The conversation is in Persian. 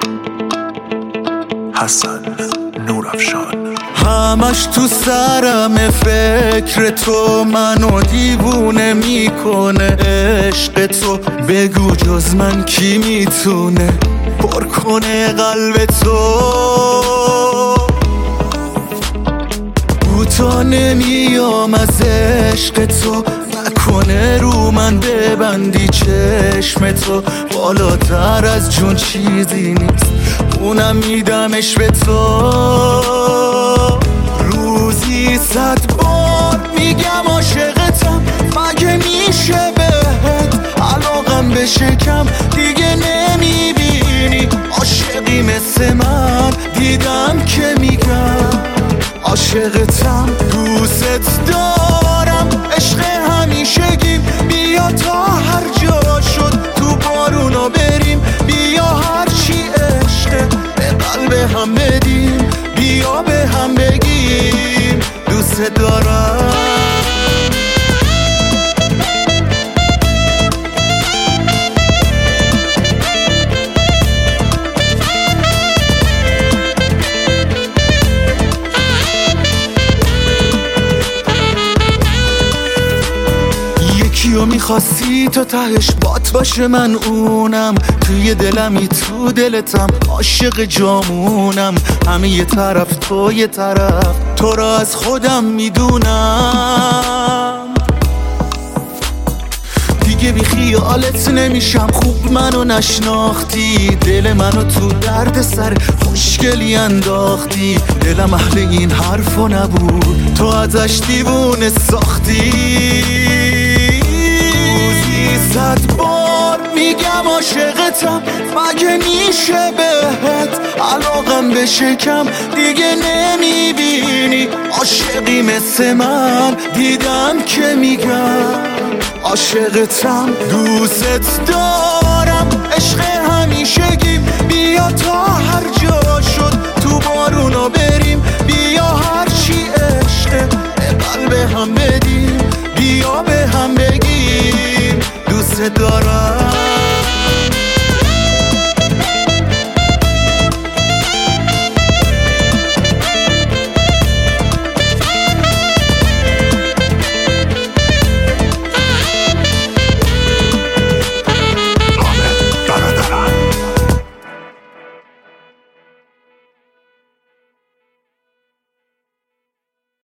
حسن نورافشان. همش تو سرم فکر تو منو دیوونه میکنه. عشق تو بگو جز من کی میتونه پر کنه قلب تو. کوتا نمیام از عشق تو، نکنه رو من ببندی چشم تو. بالاتر از جون چیزی نیست، اونم میدمش به تو. روزی 100 بار میگم عاشقتم، مگه میشه بهت علاقم بشه کم؟ دیگه نمیبینی عاشقی مثل من، دیدم که میگم عاشقتم. دوست دارم عشق همیشگیم، بیا تا هر جا شد تو بارونا بریم. بیا هرچی عشقه به قلب هم بدیم، بیا به هم بگیم دوست دارم. کیو میخواستی تو تهش بات باشه من اونم، توی دلمی تو دلتم عاشق جامونم. همه یه طرف تو یه طرف، تو را از خودم میدونم. دیگه بی خیالت نمیشم، خوب منو نشناختی. دل منو تو درد سر خوشگلی انداختی. دلم اهل این حرفو نبود، تو ازش دیوونه ساختی. 100 بار میگم عاشقتم، مگه میشه بهت علاقم بشه کم؟ دیگه نمیبینی عاشقی مثل من، دیدم که میگم عاشقتم. دوست دارم عشق همیشگیم، بیا تا هر جا شد تو بارونا بریم. بیا هرچی عشقه به قلب هم بدیم، بیا به هم بگیم دوست دارم.